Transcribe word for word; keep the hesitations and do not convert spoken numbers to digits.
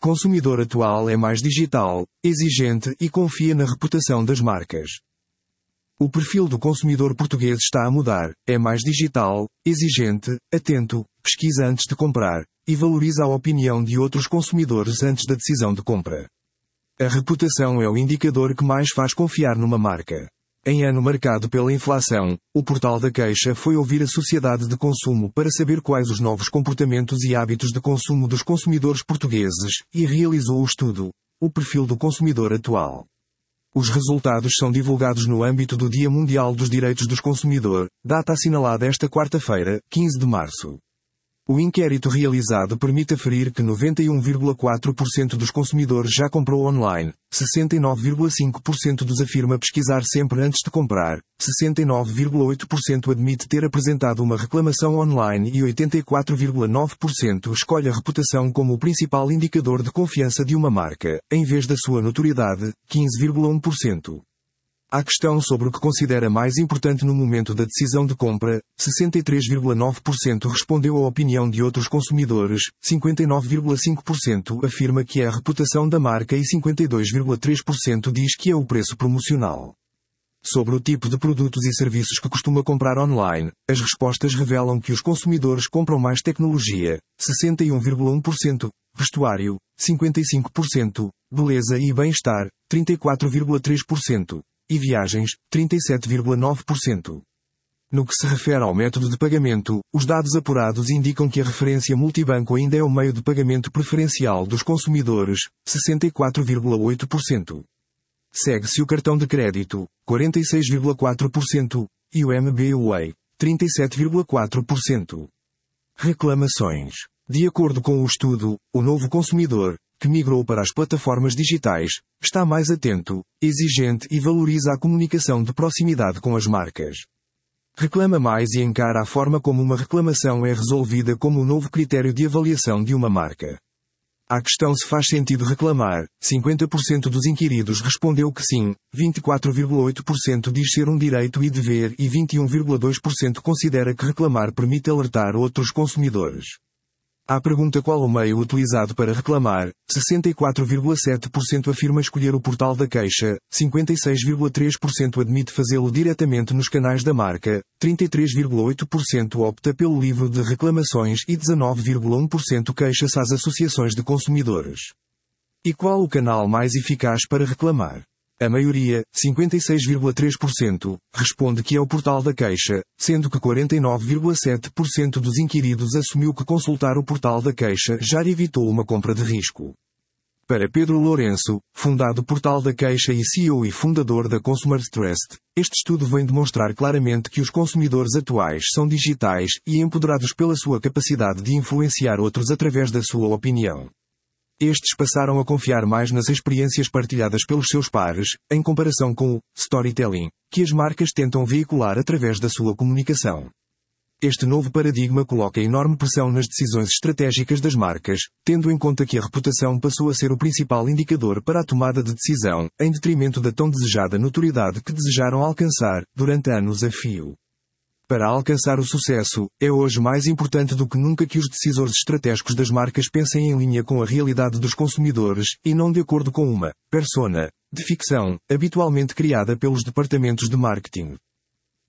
consumidor atual é mais digital, exigente e confia na reputação das marcas. O perfil do consumidor português está a mudar, é mais digital, exigente, atento, pesquisa antes de comprar, e valoriza a opinião de outros consumidores antes da decisão de compra. A reputação é o indicador que mais faz confiar numa marca. Em ano marcado pela inflação, o Portal da Queixa foi ouvir a sociedade de consumo para saber quais os novos comportamentos e hábitos de consumo dos consumidores portugueses, e realizou o estudo, O Perfil do Consumidor Atual. Os resultados são divulgados no âmbito do Dia Mundial dos Direitos dos Consumidor, data assinalada esta quarta-feira, quinze de março. O inquérito realizado permite aferir que noventa e um vírgula quatro por cento dos consumidores já comprou online, sessenta e nove vírgula cinco por cento dos afirma pesquisar sempre antes de comprar, sessenta e nove vírgula oito por cento admite ter apresentado uma reclamação online e oitenta e quatro vírgula nove por cento escolhe a reputação como o principal indicador de confiança de uma marca, em vez da sua notoriedade, quinze vírgula um por cento. À questão sobre o que considera mais importante no momento da decisão de compra, sessenta e três vírgula nove por cento respondeu à opinião de outros consumidores, cinquenta e nove vírgula cinco por cento afirma que é a reputação da marca e cinquenta e dois vírgula três por cento diz que é o preço promocional. Sobre o tipo de produtos e serviços que costuma comprar online, as respostas revelam que os consumidores compram mais tecnologia, sessenta e um vírgula um por cento, vestuário, cinquenta e cinco por cento, beleza e bem-estar, trinta e quatro vírgula três por cento. E viagens, trinta e sete vírgula nove por cento. No que se refere ao método de pagamento, os dados apurados indicam que a referência multibanco ainda é o meio de pagamento preferencial dos consumidores, sessenta e quatro vírgula oito por cento. Segue-se o cartão de crédito, quarenta e seis vírgula quatro por cento, e o M B W A, trinta e sete vírgula quatro por cento. Reclamações. De acordo com o estudo, o novo consumidor, que migrou para as plataformas digitais, está mais atento, exigente e valoriza a comunicação de proximidade com as marcas. Reclama mais e encara a forma como uma reclamação é resolvida como o novo critério de avaliação de uma marca. À questão se faz sentido reclamar, cinquenta por cento dos inquiridos respondeu que sim, vinte e quatro vírgula oito por cento diz ser um direito e dever e vinte e um vírgula dois por cento considera que reclamar permite alertar outros consumidores. À pergunta qual o meio utilizado para reclamar, sessenta e quatro vírgula sete por cento afirma escolher o Portal da Queixa, cinquenta e seis vírgula três por cento admite fazê-lo diretamente nos canais da marca, trinta e três vírgula oito por cento opta pelo livro de reclamações e dezanove vírgula um por cento queixa-se às associações de consumidores. E qual o canal mais eficaz para reclamar? A maioria, cinquenta e seis vírgula três por cento, responde que é o Portal da Queixa, sendo que quarenta e nove vírgula sete por cento dos inquiridos assumiu que consultar o Portal da Queixa já evitou uma compra de risco. Para Pedro Lourenço, fundado Portal da Queixa e C E O e fundador da Consumer Trust, este estudo vem demonstrar claramente que os consumidores atuais são digitais e empoderados pela sua capacidade de influenciar outros através da sua opinião. Estes passaram a confiar mais nas experiências partilhadas pelos seus pares, em comparação com o storytelling, que as marcas tentam veicular através da sua comunicação. Este novo paradigma coloca enorme pressão nas decisões estratégicas das marcas, tendo em conta que a reputação passou a ser o principal indicador para a tomada de decisão, em detrimento da tão desejada notoriedade que desejaram alcançar, durante anos a fio. Para alcançar o sucesso, é hoje mais importante do que nunca que os decisores estratégicos das marcas pensem em linha com a realidade dos consumidores, e não de acordo com uma persona de ficção, habitualmente criada pelos departamentos de marketing.